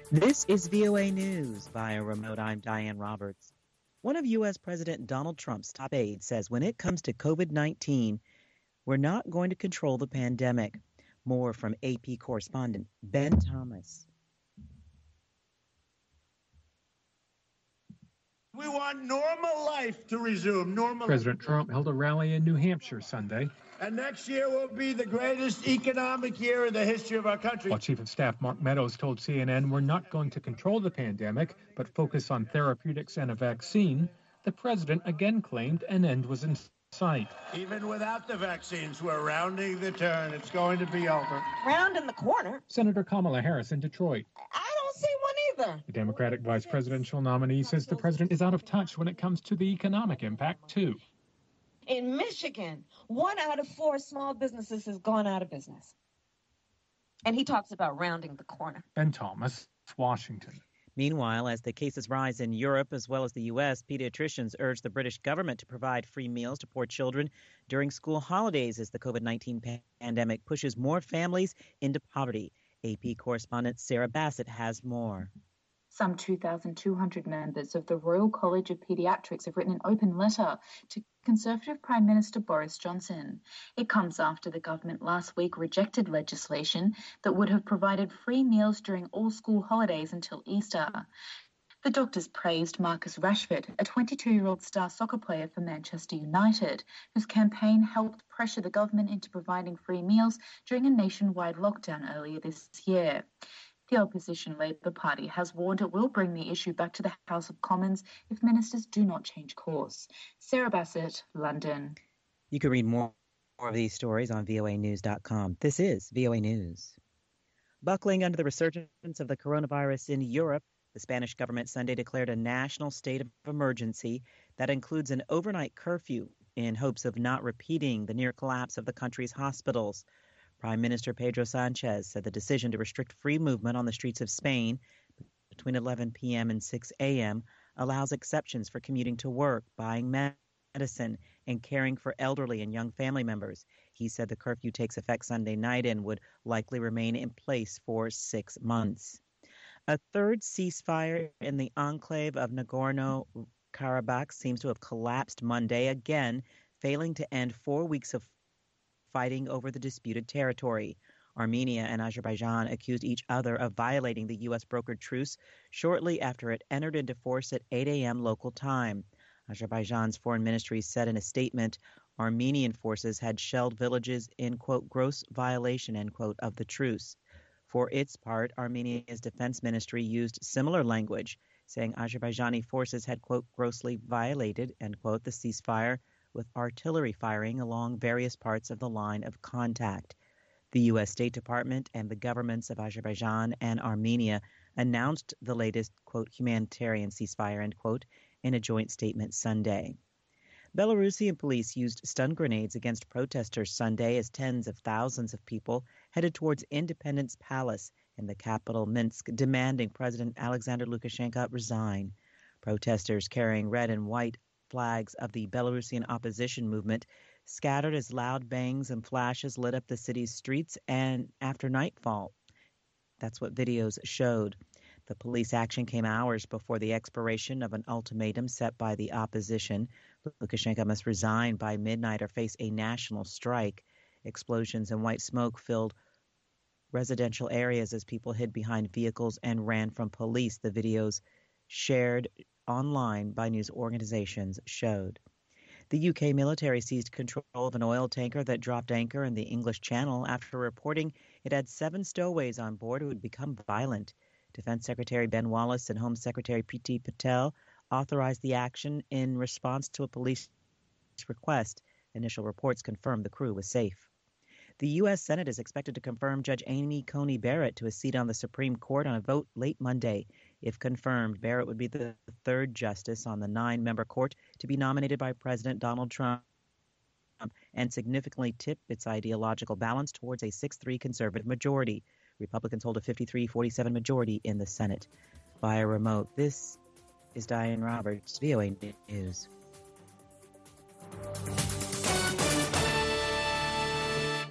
This is VOA News via remote. I'm Diane Roberts. One of U.S. President Donald Trump's top aides says when it comes to COVID-19, we're not going to control the pandemic. More from AP correspondent Ben Thomas. We want normal life to resume. President Trump held a rally in New Hampshire Sunday. And next year will be the greatest economic year in the history of our country. While Chief of Staff Mark Meadows told CNN we're not going to control the pandemic, but focus on therapeutics and a vaccine, the president again claimed an end was in sight. Even without the vaccines, we're rounding the turn. It's going to be over. Rounding the corner? Senator Kamala Harris in Detroit. I don't see one either. The Democratic vice presidential nominee says the president is out of touch when it comes to the economic impact, too. In Michigan, 1 out of 4 small businesses has gone out of business. And he talks about rounding the corner. Ben Thomas, Washington. Meanwhile, as the cases rise in Europe as well as the U.S., pediatricians urge the British government to provide free meals to poor children during school holidays as the COVID-19 pandemic pushes more families into poverty. AP correspondent Sarah Bassett has more. Some 2,200 members of the Royal College of Paediatrics have written an open letter to Conservative Prime Minister Boris Johnson. It comes after the government last week rejected legislation that would have provided free meals during all school holidays until Easter. The doctors praised Marcus Rashford, a 22-year-old star soccer player for Manchester United, whose campaign helped pressure the government into providing free meals during a nationwide lockdown earlier this year. The opposition Labour Party has warned it will bring the issue back to the House of Commons if ministers do not change course. Sarah Bassett, London. You can read more of these stories on voanews.com. This is VOA News. Buckling under the resurgence of the coronavirus in Europe, the Spanish government Sunday declared a national state of emergency that includes an overnight curfew in hopes of not repeating the near collapse of the country's hospitals. Prime Minister Pedro Sanchez said the decision to restrict free movement on the streets of Spain between 11 p.m. and 6 a.m. allows exceptions for commuting to work, buying medicine, and caring for elderly and young family members. He said the curfew takes effect Sunday night and would likely remain in place for 6 months. A third ceasefire in the enclave of Nagorno-Karabakh seems to have collapsed Monday, again failing to end 4 weeks of fighting over the disputed territory. Armenia and Azerbaijan accused each other of violating the U.S. brokered truce shortly after it entered into force at 8 a.m. local time. Azerbaijan's foreign ministry said in a statement Armenian forces had shelled villages in, quote, gross violation, end quote, of the truce. For its part, Armenia's defense ministry used similar language, saying Azerbaijani forces had, quote, grossly violated, end quote, the ceasefire with artillery firing along various parts of the line of contact. The U.S. State Department and the governments of Azerbaijan and Armenia announced the latest, quote, humanitarian ceasefire, end quote, in a joint statement Sunday. Belarusian police used stun grenades against protesters Sunday as tens of thousands of people headed towards Independence Palace in the capital Minsk, demanding President Alexander Lukashenko resign. Protesters carrying red and white flags of the Belarusian opposition movement scattered as loud bangs and flashes lit up the city's streets and after nightfall. That's what videos showed. The police action came hours before the expiration of an ultimatum set by the opposition. Lukashenko must resign by midnight or face a national strike. Explosions and white smoke filled residential areas as people hid behind vehicles and ran from police. The videos shared online by news organizations showed. The UK military seized control of an oil tanker that dropped anchor in the English Channel after reporting it had 7 stowaways on board who had become violent. Defense Secretary Ben Wallace and Home Secretary Priti Patel authorized the action in response to a police request. Initial reports confirmed the crew was safe. The U.S. Senate is expected to confirm Judge Amy Coney Barrett to a seat on the Supreme Court on a vote late Monday. If confirmed, Barrett would be the 3rd justice on the 9-member court to be nominated by President Donald Trump and significantly tip its ideological balance towards a 6-3 conservative majority. Republicans hold a 53-47 majority in the Senate. Via remote, this is Diane Roberts, VOA News.